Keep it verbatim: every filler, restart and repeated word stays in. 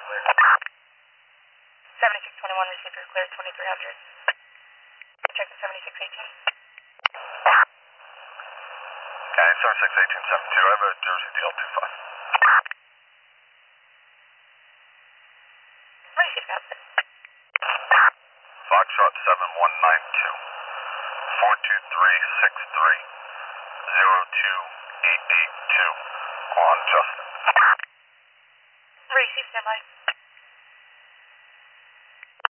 clear. seventy-six twenty-one, received your clear, twenty-three hundred. Check the seventy-six eighteen. Okay, seventy-six eighteen seventy-two, I have a Jersey D L two five. Received out. Foxtrot seven one nine two, four two three six three, zero two eight eight two on Justin. Received, standby.